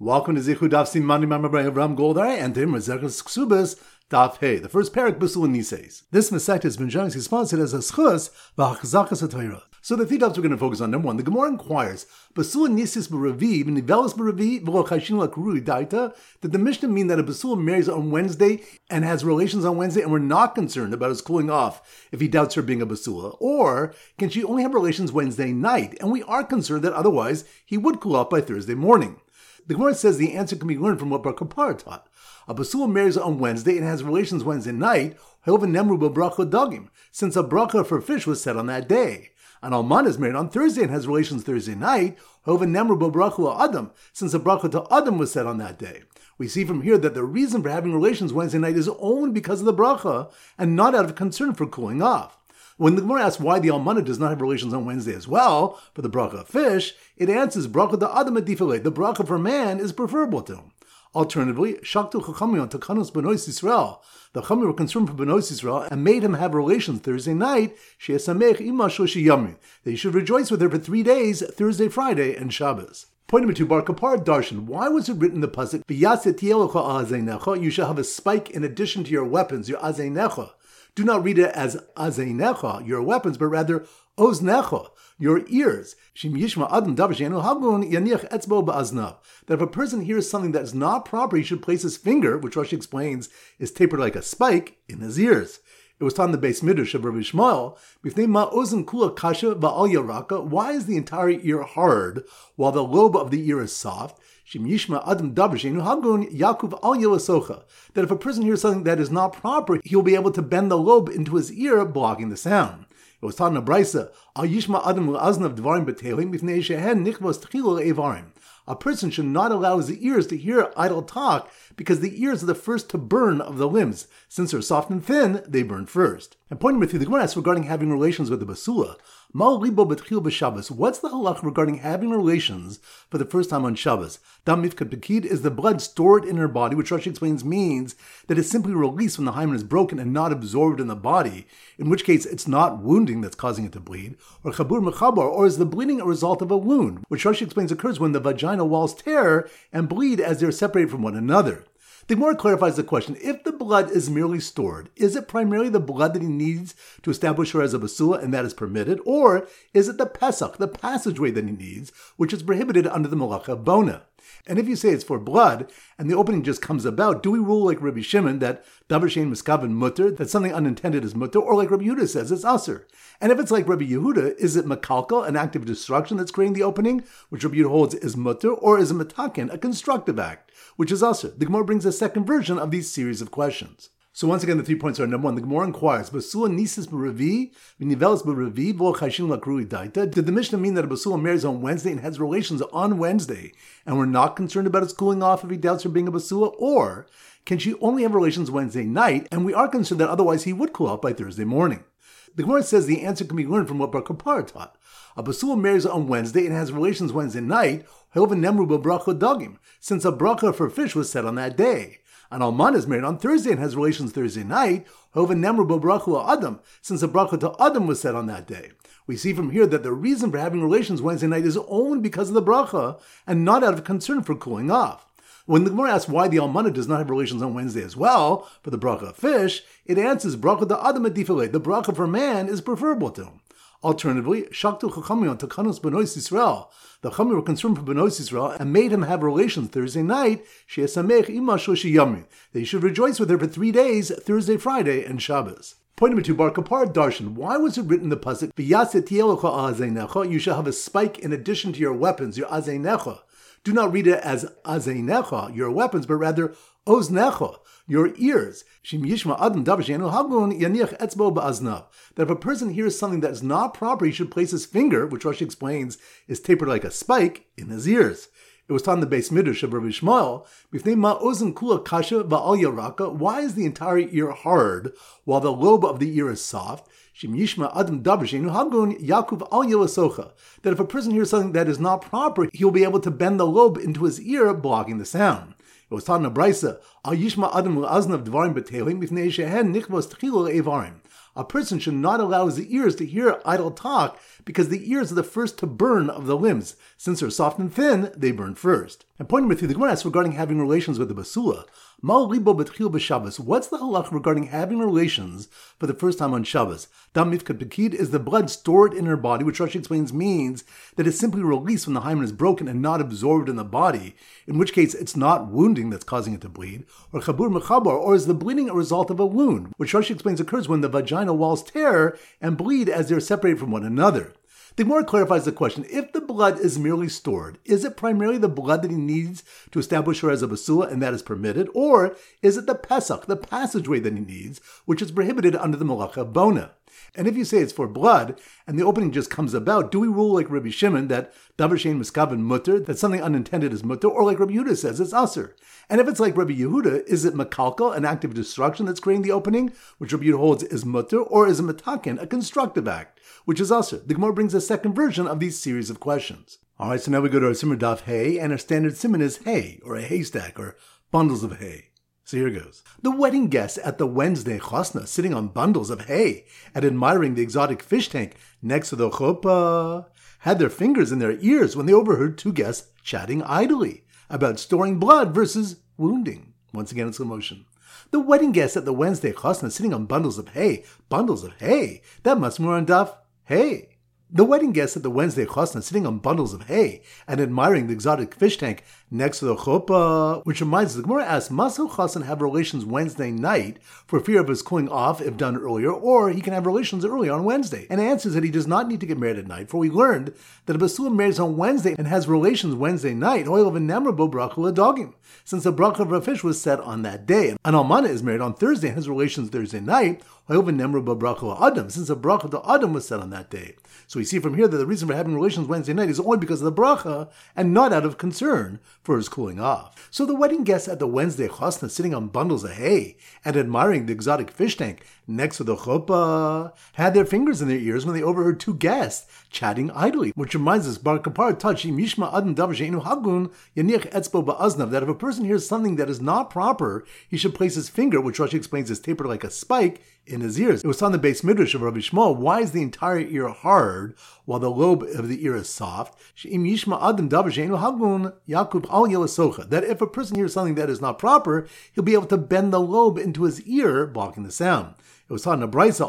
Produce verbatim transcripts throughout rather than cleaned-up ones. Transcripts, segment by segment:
Welcome to Zichud Daf Simani Mamabray Avram Goldar and Tim Rezerchus Ksubas Daf Hey, the first parak Basul Nises. This Masechet has been generously sponsored as a schus v'achzakas HaTorah. So the three topics we're going to focus on. Number one, the Gemara inquires, Basul Nisis b'Ravi v'Nivelis b'Ravi v'Lo Chashin Lakrui Daita. Did the Mishnah mean that a Basul marries on Wednesday and has relations on Wednesday, and we're not concerned about his cooling off if he doubts her being a Basula? Or can she only have relations Wednesday night, and we are concerned that otherwise he would cool off by Thursday morning? The Gemara says the answer can be learned from what Bar Kapar taught. A Basula marries on Wednesday and has relations Wednesday night, since a bracha for fish was said on that day. An Alman is married on Thursday and has relations Thursday night, since a bracha to Adam was said on that day. We see from here that the reason for having relations Wednesday night is only because of the bracha and not out of concern for cooling off. When the Gemara asks why the Almana does not have relations on Wednesday as well, for the bracha of fish, it answers bracha to Adam adifale. The bracha for man is preferable to him. Alternatively, Shaktu Chachamim on Takanos Benois Yisrael. The Chachamim were concerned for Benois Yisrael and made him have relations Thursday night, Sheyasamech Ima Shoshi Yami. That he should rejoice with her for three days, Thursday, Friday, and Shabbos. Point number two, Bar Kapar Darshan. Why was it written in the pasuk, V'yaset Yelocha Azeinecha? You shall have a spike in addition to your weapons, your Azeinecha. Do not read it as Azeinecha, your weapons, but rather Oznecha, your ears. That if a person hears something that is not proper, he should place his finger, which Rashi explains is tapered like a spike, in his ears. It was taught in the Beis Midrash of Rabbi Shmuel, why is the entire ear hard, while the lobe of the ear is soft? That if a person hears something that is not proper, he will be able to bend the lobe into his ear, blocking the sound. It was taught in a Brisa, a person should not allow his ears to hear idle talk, because the ears are the first to burn of the limbs. Since they're soft and thin, they burn first. And point number three, the Gemara asks regarding having relations with the Basula. What's the halach regarding having relations for the first time on Shabbos? Dam mifkat pekid is the blood stored in her body, which Rashi explains means that it's simply released when the hymen is broken and not absorbed in the body, in which case it's not wounding that's causing it to bleed, or chabur mechabar, or is the bleeding a result of a wound, which Rashi explains occurs when the vagina walls tear and bleed as they're separated from one another. The Gemara clarifies the question, if the blood is merely stored, is it primarily the blood that he needs to establish her as a basula and that is permitted, or is it the pesach, the passageway that he needs, which is prohibited under the malacha bona? And if you say it's for blood, and the opening just comes about, do we rule like Rabbi Shimon that davar shein miskaven mutter, that something unintended is mutter, or like Rabbi Yehuda says it's aser? And if it's like Rabbi Yehuda, is it makalkal, an act of destruction that's creating the opening, which Rabbi Yehuda holds is mutter, or is it mataken, a constructive act, which is aser? The Gemara brings a second version of these series of questions. So once again, the three points are: number one, the Gemara inquires, Basula nisis b'Ravi, v'Nivelis b'Ravi, v'Lo Chashin Lakrui Daita. Did the Mishnah mean that a Basula marries on Wednesday and has relations on Wednesday, and we're not concerned about his cooling off if he doubts her being a Basula? Or can she only have relations Wednesday night, and we are concerned that otherwise he would cool off by Thursday morning? The Gemara says the answer can be learned from what Bar Kapar taught. A Basula marries on Wednesday and has relations Wednesday night, since a bracha for fish was said on that day. An Alman is married on Thursday and has relations Thursday night, since a bracha to Adam was said on that day. We see from here that the reason for having relations Wednesday night is only because of the bracha and not out of concern for cooling off. When the Gemara asks why the Almana does not have relations on Wednesday as well, for the bracha of fish, it answers bracha to Adam adifale. The bracha for man is preferable to him. Alternatively, Shaktu Chachamim on Takanos Benois Yisrael. The Chachamim were concerned for Benois Yisrael and made him have relations Thursday night, Sheyasamech Ima Shoshi Yami. That he should rejoice with her for three days, Thursday, Friday, and Shabbos. Point number two, Bar Kapar Darshan. Why was it written in the pasuk, V'yaset Yelocha Azeinecha? You shall have a spike in addition to your weapons, your Azeinecha. Do not read it as Azeinecha, your weapons, but rather Oznecha, your ears. That if a person hears something that is not proper, he should place his finger, which Rashi explains is tapered like a spike, in his ears. It was taught in the Beis Midrash of Rabbi Shmuel, why is the entire ear hard, while the lobe of the ear is soft? That if a person hears something that is not proper, he will be able to bend the lobe into his ear, blocking the sound. It was taught in a Brisa, a person should not allow his ears to hear idle talk, because the ears are the first to burn of the limbs. Since they're soft and thin, they burn first. And pointing with you, the Gemara asks regarding having relations with the basula. Mal libo b'tchil b'Shabbos. What's the halach regarding having relations for the first time on Shabbos? Dam mifkat bekid is the blood stored in her body, which Rashi explains means that it's simply released when the hymen is broken and not absorbed in the body, in which case it's not wounding that's causing it to bleed, or chabur mechabar, or is the bleeding a result of a wound, which Rashi explains occurs when the vaginal walls tear and bleed as they're separated from one another. The Gemara clarifies the question, if the blood is merely stored, is it primarily the blood that he needs to establish her as a basula and that is permitted, or is it the pesach, the passageway that he needs, which is prohibited under the malacha bona? And if you say it's for blood, and the opening just comes about, do we rule like Rabbi Shimon that davar shein miskaven mutter, that something unintended is mutter, or like Rabbi Yehuda says it's aser? And if it's like Rabbi Yehuda, is it makalkal, an act of destruction that's creating the opening, which Rabbi Yehuda holds is mutter, or is it mataken, a constructive act, which is aser? The Gemara brings a second version of these series of questions. All right, so now we go to our simmer daf hay, and our standard simon is hay, or a haystack, or bundles of hay. So here goes. The wedding guests at the Wednesday chasna, sitting on bundles of hay and admiring the exotic fish tank next to the chuppah, had their fingers in their ears when they overheard two guests chatting idly about storing blood versus wounding. Once again, in slow motion. The wedding guests at the Wednesday chasna, sitting on bundles of hay. Bundles of hay? That must be more on daf hay. The wedding guests at the Wednesday chasna, sitting on bundles of hay and admiring the exotic fish tank next to the chuppah, which reminds us, the Gemara asks, must a chassan have relations Wednesday night for fear of his cooling off if done earlier, or he can have relations early on Wednesday? And the answer is that he does not need to get married at night, for we learned that a basula marries on Wednesday and has relations Wednesday night, since the bracha of a fish was set on that day. An almana is married on Thursday and has relations Thursday night, since the bracha of the Adam was set on that day. So we see from here that the reason for having relations Wednesday night is only because of the bracha and not out of concern for his cooling off. So the wedding guests at the Wednesday chasna, sitting on bundles of hay and admiring the exotic fish tank next to the chuppah, had their fingers in their ears when they overheard two guests chatting idly, which reminds us, Bar Kapar touch mishma adam davar she'enu hagun yanich etzbo ba'aznav, that if a person hears something that is not proper, he should place his finger, which Rashi explains is tapered like a spike, in his ears. It was on the base midrash of Rabbi Shmuel. Why is the entire ear hard while the lobe of the ear is soft? That if a person hears something that is not proper, he'll be able to bend the lobe into his ear, blocking the sound. It was taught in a brisa,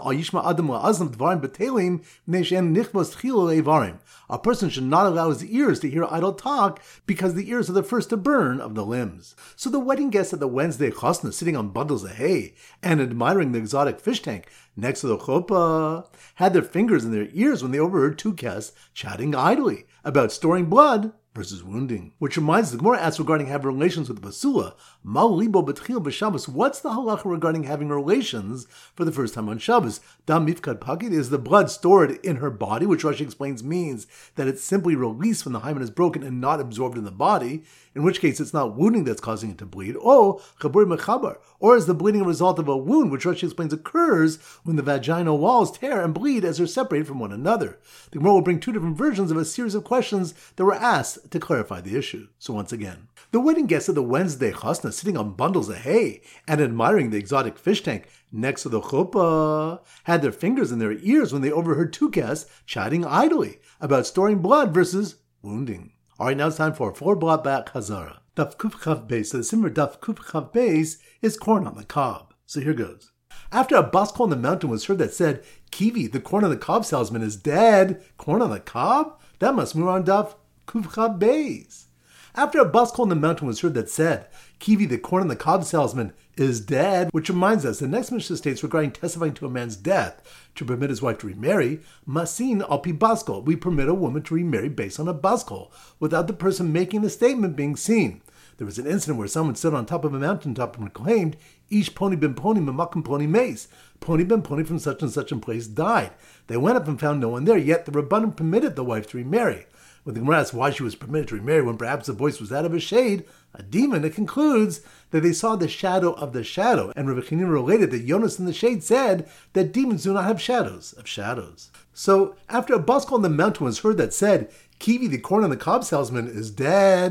a person should not allow his ears to hear idle talk because the ears are the first to burn of the limbs. So the wedding guests at the Wednesday chasna, sitting on bundles of hay and admiring the exotic fish tank next to the chuppah, had their fingers in their ears when they overheard two guests chatting idly about storing blood versus wounding. Which reminds us, the Gemara asks regarding having relations with the basula, mal libo b'tchil b'Shabbos. What's the halacha regarding having relations for the first time on Shabbos? Dam mifkad pakid is the blood stored in her body, which Rashi explains means that it's simply released when the hymen is broken and not absorbed in the body, in which case it's not wounding that's causing it to bleed. Oh, chabur mechabar, or is the bleeding a result of a wound, which Rashi explains occurs when the vaginal walls tear and bleed as they're separated from one another. The Gemara will bring two different versions of a series of questions that were asked to clarify the issue. So once again, the wedding guests at the Wednesday chasna, sitting on bundles of hay and admiring the exotic fish tank next to the chuppah, had their fingers in their ears when they overheard two guests chatting idly about storing blood versus wounding. All right, now it's time for four block back Hazara. Daf Kuf Chav Beis. So the simmer Daf Kuf Chav Beis is corn on the cob. So here goes. After a baskol on the mountain was heard that said, Kivi, the corn on the cob salesman, is dead. Corn on the cob? That must move on Daf Kuf Chav Beis. After a baskol on the mountain was heard that said, Kivi, the corn on the cob salesman, is dead, which reminds us, the next Mishnah states regarding testifying to a man's death to permit his wife to remarry, Masin al pi baskol, we permit a woman to remarry based on a baskol, without the person making the statement being seen. There was an incident where someone stood on top of a mountaintop and proclaimed, Ish poni ben poni memakim poni mace. Poni ben poni from such and such a place died. They went up and found no one there, yet the Rabbanim permitted the wife to remarry. When the Gemara asks why she was permitted to remarry when perhaps the voice was that of a shade, a demon, it concludes that they saw the shadow of the shadow. And Rabbi Chanina related that Yonas in the shade said that demons do not have shadows of shadows. So after a baskol on the mountain was heard that said, Kivi, the corn on the cob salesman, is dead,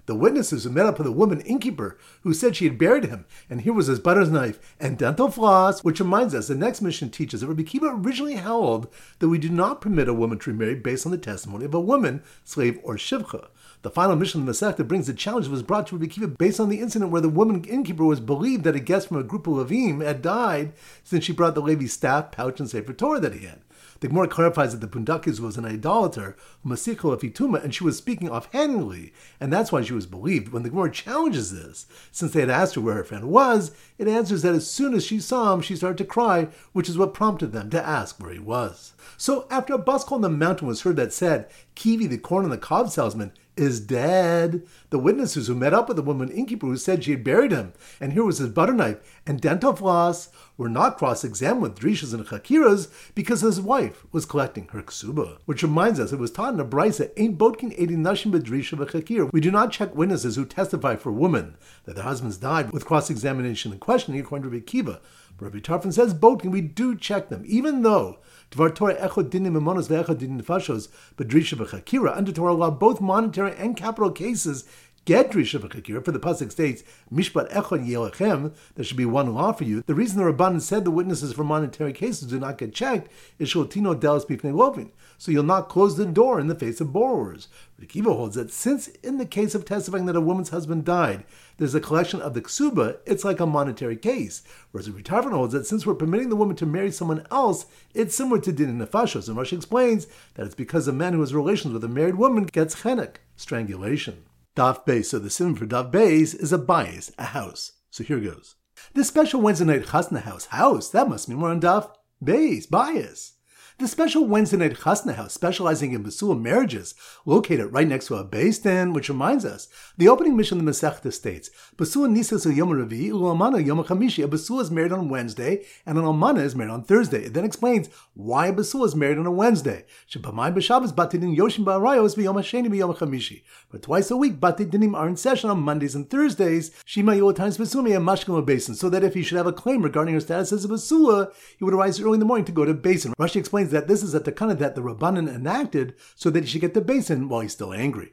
The witnesses who met up with a woman innkeeper who said she had buried him, and here was his butter knife and dental floss, which reminds us the next mission teaches that Rabbi Akiva originally held that we do not permit a woman to remarry based on the testimony of a woman, slave, or shivcha. The final mission of the Masechta brings the challenge that was brought to Rabbi Akiva based on the incident where the woman innkeeper was believed that a guest from a group of Levim had died since she brought the Levi staff, pouch, and Sefer Torah that he had. The Gemara clarifies that the Pundakis was an idolater, Masichel Afituma, and she was speaking offhandedly, and that's why she was believed. When the Gemara challenges this, since they had asked her where her friend was, it answers that as soon as she saw him, she started to cry, which is what prompted them to ask where he was. So after a busk on the mountain was heard that said, Kivi, the corn and the cob salesman, is dead, the witnesses who met up with the woman innkeeper who said she had buried him, and here was his butter knife and dental floss, were not cross-examined with drishas and chakiras because his wife was collecting her ksuba. Which reminds us, it was taught in a brisa, ain't bodkin eating nashim b'drisha v'chakir. We do not check witnesses who testify for women that their husbands died with cross-examination and questioning according to Rabbi Akiva. But Rabbi Tarfon says bodkin, we do check them, even though Dvar Torah echod dinim imonos ve'echod dinim nefashos b'drisha v'chakira. Under Torah law, both monetary and capital cases get drisha v'chakira, for the pasuk states, mishpat echod yelechem, there should be one law for you. The reason the Rabbanan said the witnesses for monetary cases do not get checked is sholtino delis bifnei lovin, so you'll not close the door in the face of borrowers. Rabbi Akiva holds that since in the case of testifying that a woman's husband died, there's a collection of the ksuba, it's like a monetary case. Whereas Rabbi Tarfon holds that since we're permitting the woman to marry someone else, it's similar to din nefashos. And Rashi explains that it's because a man who has relations with a married woman gets chenek, strangulation. Daf Beis. So the sim for Daf Beis is a bayis, a house. So here goes. This special Wednesday night chasna house, house, that must mean we're on Daf Beis, bayis. The special Wednesday night chasna house, specializing in basula marriages, located right next to a beis din, which reminds us, the opening mission of the Masechta states, basula nisas yom revi, u'almana yom chamishi. A basula is married on Wednesday, and an almana is married on Thursday. It then explains why a basula is married on a Wednesday. Shebamai b'Shabbos batidin yoshim ba'arayos v'yom hasheni v'yom chamishi. But twice a week, batidinim are in session on Mondays and Thursdays. Shima yol times basula and mashkim basin, so that if he should have a claim regarding her status as a basula, he would arise early in the morning to go to basin. Rashi explains that this is a takana that the Rabbanan enacted so that he should get the basin while he's still angry.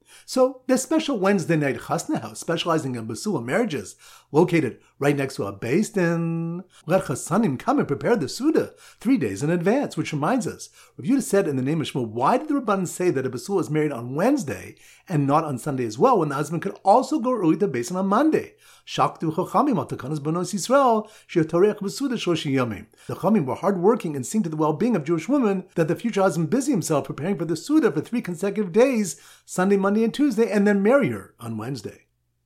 So, this special Wednesday night chasna house, specializing in basula marriages, located right next to a beis din, let chasanim come and prepare the suda three days in advance, which reminds us, Rav Yehuda said in the name of Shmuel, why did the Rabbanan say that a basula is married on Wednesday and not on Sunday as well, when the husband could also go early to basin on Monday? Shaktu chachamim al takanas banos Yisrael she'torech b'suda shloshi yomim. The chachamim were hardworking and seeing to the well-being of Jewish women that the future husband busy himself preparing for the suda for three consecutive days, Sunday, Monday, and Tuesday, and then marry her on Wednesday.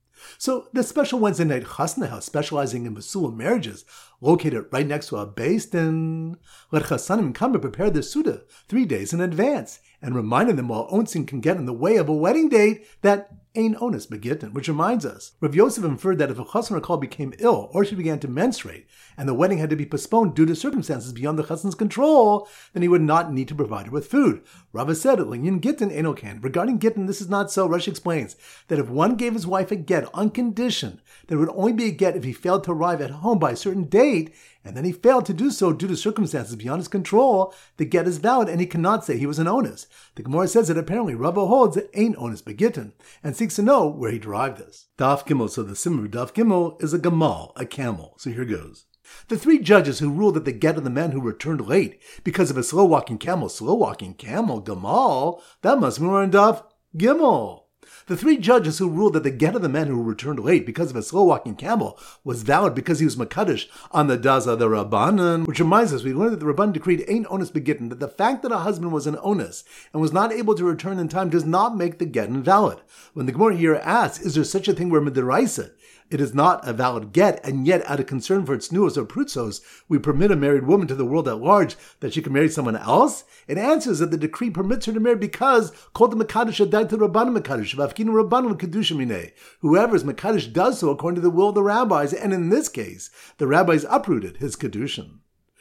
So the special Wednesday night chasna house, specializing in basula marriages, located right next to a beis din, let chasanim come and prepare the suda three days in advance, and reminded them while onsin can get in the way of a wedding date that ein onus begitten, which reminds us, Rav Yosef inferred that if a chassan or kol became ill or she began to menstruate, and the wedding had to be postponed due to circumstances beyond the chassan's control, then he would not need to provide her with food. Rava said, Linyan gittin eno kan. Regarding gittin, this is not so. Rashi explains that if one gave his wife a get on condition, there would only be a get if he failed to arrive at home by a certain date, and then he failed to do so due to circumstances beyond his control, the get is valid and he cannot say he was an onus. The Gemara says that apparently Rava holds that ain't onus begitten, and seeks to know where he derived this. Daf Gimel, so the simmer Daf Gimel is a gamal, a camel. So here goes. The three judges who ruled that the get of the man who returned late because of a slow-walking camel, slow-walking camel, gamal, that must be more in Daf Gimel. The three judges who ruled that the get of the man who returned late because of a slow-walking camel was valid because he was Makadish on the Daza the Rabbanan, which reminds us, we learned that the Rabbanan decreed ain't onus begitten, that the fact that a husband was an onus and was not able to return in time does not make the get invalid. When the Gemara here asks, is there such a thing where Midiraisa, it is not a valid get, and yet out of concern for its nuos or prutzos, we permit a married woman to the world at large that she can marry someone else? It answers that the decree permits her to marry because called the Makadish adai to Rabbanan Makadish, v'afkinu Rabbanan Kedusha minei. Whoever is Makadish does so according to the will of the rabbis, and in this case, the rabbis uprooted his Kedushin.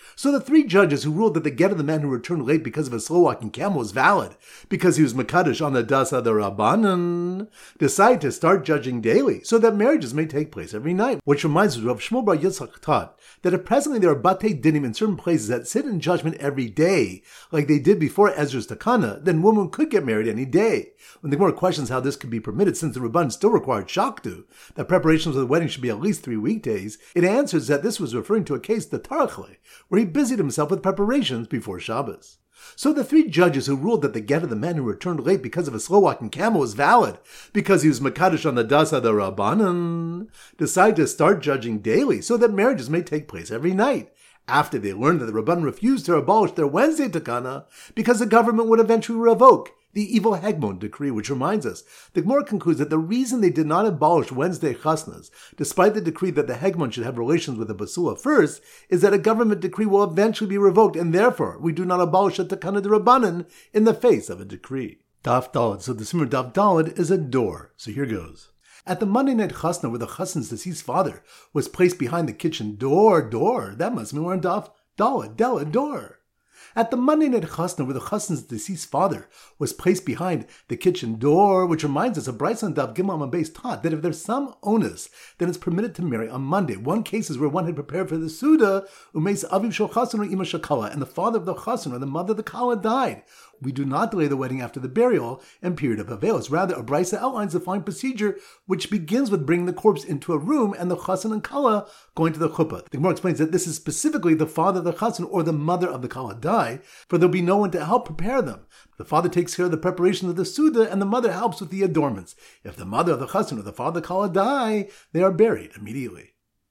So the three judges who ruled that the get of the man who returned late because of a slow-walking camel was valid, because he was Mekadosh on the Dasa the Rabbanan, decide to start judging daily, so that marriages may take place every night. Which reminds us of Shmuel bar Yitzchak taught that if presently there are batei dinim in certain places that sit in judgment every day, like they did before Ezra's Takana, then women could get married any day. When the Gemara questions how this could be permitted, since the Rabban still required shaktu, that preparations for the wedding should be at least three weekdays, it answers that this was referring to a case, the Tarachle, where he busied himself with preparations before Shabbos. So the three judges who ruled that the get of the man who returned late because of a slow-walking camel was valid, because he was Mekadosh on the Dasa the Rabbanan, decide to start judging daily, so that marriages may take place every night, after they learned that the Rabban refused to abolish their Wednesday Takana, because the government would eventually revoke the evil Hegmon decree, which reminds us, the Gemara concludes that the reason they did not abolish Wednesday chasnas, despite the decree that the Hegmon should have relations with the basula first, is that a government decree will eventually be revoked, and therefore we do not abolish a Takana de Rabbanan in the face of a decree. Daf Daled. So the Simmer Daf Daled is a door. So here goes. At the Monday night chasna, where the chassan's deceased father was placed behind the kitchen door, door, that must mean we're in Daf Daled, Daled, door. At the Monday night chasna, where the chassan's deceased father was placed behind the kitchen door, which reminds us of Bryce and Dav Gimel on base taught that if there's some onus, then it's permitted to marry on Monday. One case is where one had prepared for the Suda, umeis aviv shel chassan or ima shakala, and the father of the chassan or the mother of the kala died. We do not delay the wedding after the burial and period of avails. Rather, a brisa outlines the following procedure, which begins with bringing the corpse into a room and the chassan and kala going to the chuppah. The Gemara explains that this is specifically the father of the chassan or the mother of the kala die, for there will be no one to help prepare them. The father takes care of the preparation of the suda, and the mother helps with the adornments. If the mother of the chassan or the father of the kala die, they are buried immediately.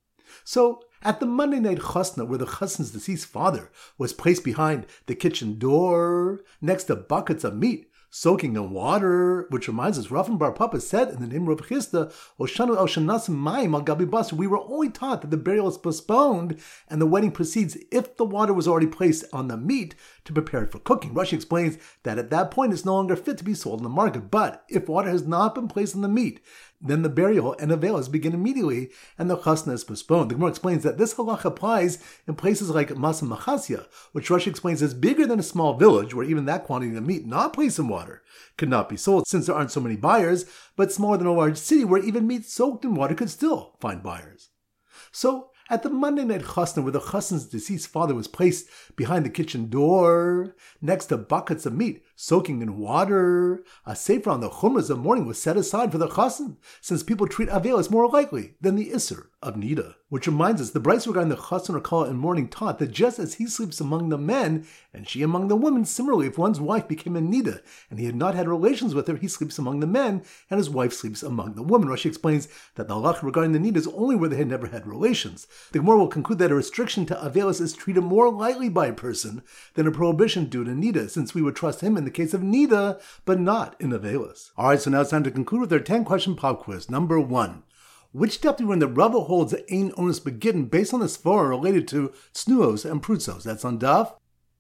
So, at the Monday night chasna, where the chassan's deceased father was placed behind the kitchen door, next to buckets of meat, soaking in water, which reminds us, Rav Bar Papa said in the name of Rav Chisda, Oshanu el Shanasim Mayim al Gabi Basar, we were only taught that the burial is postponed and the wedding proceeds if the water was already placed on the meat to prepare it for cooking. Rashi explains that at that point it's no longer fit to be sold in the market, but if water has not been placed on the meat, then the burial and avails begin immediately, and the chasna is postponed. The Gemara explains that this halach applies in places like Masa Machasya, which Rashi explains is bigger than a small village, where even that quantity of meat not placed in water could not be sold, since there aren't so many buyers, but smaller than a large city, where even meat soaked in water could still find buyers. So, at the Monday night chasna, where the chassan's deceased father was placed behind the kitchen door, next to buckets of meat soaking in water, a sefer on the chumras of mourning was set aside for the chassan, since people treat avelis more likely than the isser of nida. Which reminds us, the brayso regarding the chassan or kala in mourning taught that just as he sleeps among the men and she among the women, similarly, if one's wife became a nida and he had not had relations with her, he sleeps among the men and his wife sleeps among the women. Rashi explains that the halacha regarding the nida is only where they had never had relations. The Gemara will conclude that a restriction to avelis is treated more lightly by a person than a prohibition due to nida, since we would trust him in the case of nida, but not in avelis. Alright, so now it's time to conclude with our ten-question pop quiz. Number one. Which daf do we learn that Rava holds that Ein Onus Begittin based on the svara related to Snuos and Prutzos? That's on daf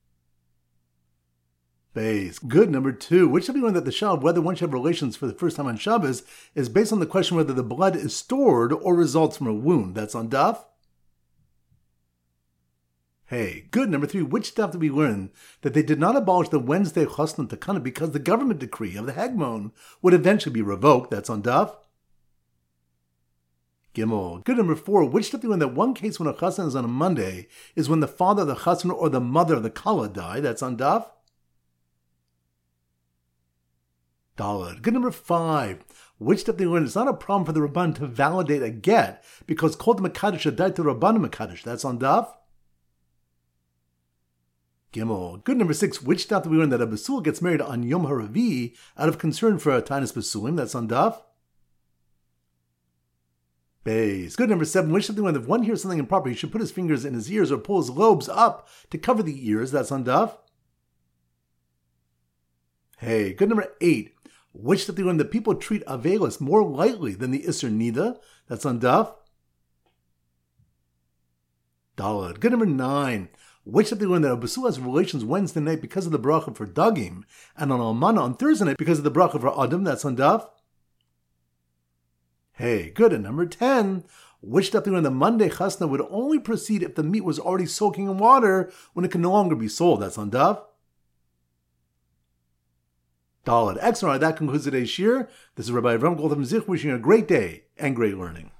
Base. Good. Number two. Which daf do we learn that the shah of whether one should have relations for the first time on Shabbos is based on the question whether the blood is stored or results from a wound? That's on daf Hey. Good. Number three. Which daf do we learn that they did not abolish the Wednesday chasna takana because the government decree of the Hegmon would eventually be revoked? That's on daf Gimel. Good. Number four. Which daf do we learn that one case when a chassan is on a Monday is when the father of the chassan or the mother of the kala die? That's on daf Daled. Good. Number five. Which daf do we learn it's not a problem for the Rabban to validate a get because called the Mekadosh died to Rabban Mekadosh? That's on daf Gimel. Good. Number six. Which daf do we learn that a basul gets married on Yom HaRavi out of concern for a tainus basulim? That's on daf Base. Good. Number seven. Which daf do we learn that if one hears something improper, he should put his fingers in his ears or pull his lobes up to cover the ears? That's on daf Hey. Good. Number eight. Which daf do we learn that people treat avelis more lightly than the isser nida? That's on daf Daled. Good. Number nine. Which daf do we learn that a basul has relations Wednesday night because of the bracha for dagim, and on almana on Thursday night because of the bracha for adam? That's on daf Hey. Good. And number ten. which daf the Monday chasna would only proceed if the meat was already soaking in water when it can no longer be sold. That's on daf Daled. Excellent. That concludes today's shir. This is Rabbi Avram Goldham Zich wishing you a great day and great learning.